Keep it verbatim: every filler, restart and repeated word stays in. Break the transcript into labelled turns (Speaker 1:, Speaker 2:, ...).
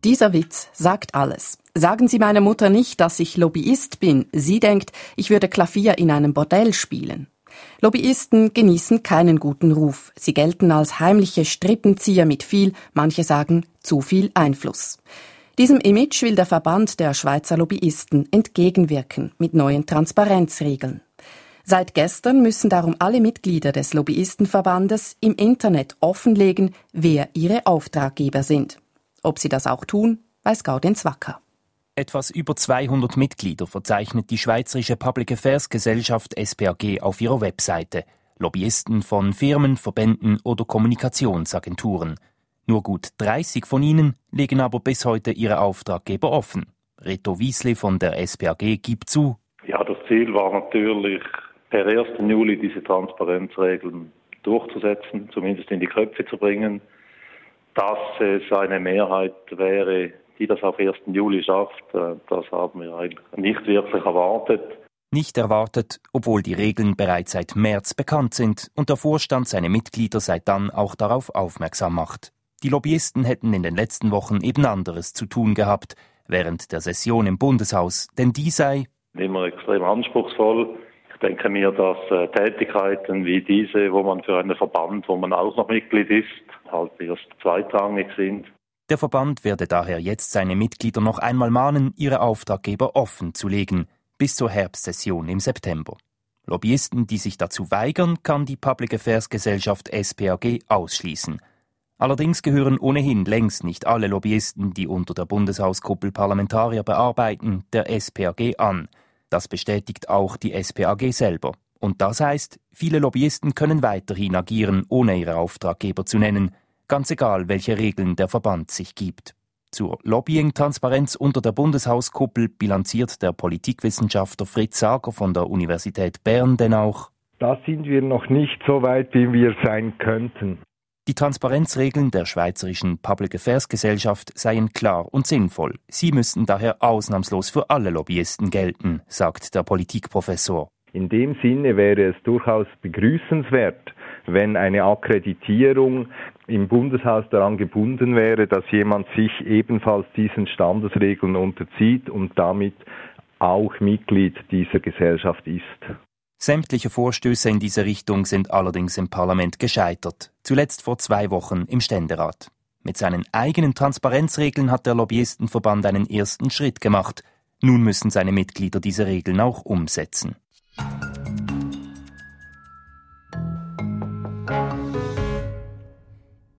Speaker 1: Dieser Witz sagt alles. Sagen Sie meiner Mutter nicht, dass ich Lobbyist bin. Sie denkt, ich würde Klavier in einem Bordell spielen. Lobbyisten genießen keinen guten Ruf. Sie gelten als heimliche Strippenzieher mit viel, manche sagen, zu viel Einfluss. Diesem Image will der Verband der Schweizer Lobbyisten entgegenwirken mit neuen Transparenzregeln. Seit gestern müssen darum alle Mitglieder des Lobbyistenverbandes im Internet offenlegen, wer ihre Auftraggeber sind. Ob sie das auch tun, weiß Gaudenz Wacker.
Speaker 2: Etwas über zweihundert Mitglieder verzeichnet die Schweizerische Public Affairs Gesellschaft S P A G auf ihrer Webseite. Lobbyisten von Firmen, Verbänden oder Kommunikationsagenturen. Nur gut dreißig von ihnen legen aber bis heute ihre Auftraggeber offen. Reto Wiesli von der S P A G gibt zu.
Speaker 3: Ja, das Ziel war natürlich, per ersten Juli diese Transparenzregeln durchzusetzen, zumindest in die Köpfe zu bringen. Dass es eine Mehrheit wäre, die das auf ersten Juli schafft, das haben wir eigentlich nicht wirklich erwartet.
Speaker 2: Nicht erwartet, obwohl die Regeln bereits seit März bekannt sind und der Vorstand seine Mitglieder seit dann auch darauf aufmerksam macht. Die Lobbyisten hätten in den letzten Wochen eben anderes zu tun gehabt, während der Session im Bundeshaus, denn die sei
Speaker 3: immer extrem anspruchsvoll. Ich denke mir, dass äh, Tätigkeiten wie diese, wo man für einen Verband, wo man auch noch Mitglied ist, halt erst zweitrangig sind.
Speaker 2: Der Verband werde daher jetzt seine Mitglieder noch einmal mahnen, ihre Auftraggeber offen zu legen, bis zur Herbstsession im September. Lobbyisten, die sich dazu weigern, kann die Public Affairs Gesellschaft S P A G ausschließen. Allerdings gehören ohnehin längst nicht alle Lobbyisten, die unter der Bundeshauskuppel Parlamentarier bearbeiten, der S P A G an. Das bestätigt auch die S P A G selber. Und das heißt, viele Lobbyisten können weiterhin agieren, ohne ihre Auftraggeber zu nennen, ganz egal, welche Regeln der Verband sich gibt. Zur Lobbying-Transparenz unter der Bundeshauskuppel bilanziert der Politikwissenschaftler Fritz Sager von der Universität Bern denn auch:
Speaker 4: Da sind wir noch nicht so weit, wie wir sein könnten.
Speaker 2: Die Transparenzregeln der Schweizerischen Public Affairs Gesellschaft seien klar und sinnvoll. Sie müssten daher ausnahmslos für alle Lobbyisten gelten, sagt der Politikprofessor.
Speaker 4: In dem Sinne wäre es durchaus begrüßenswert, wenn eine Akkreditierung im Bundeshaus daran gebunden wäre, dass jemand sich ebenfalls diesen Standesregeln unterzieht und damit auch Mitglied dieser Gesellschaft ist.
Speaker 2: Sämtliche Vorstöße in diese Richtung sind allerdings im Parlament gescheitert, zuletzt vor zwei Wochen im Ständerat. Mit seinen eigenen Transparenzregeln hat der Lobbyistenverband einen ersten Schritt gemacht. Nun müssen seine Mitglieder diese Regeln auch umsetzen.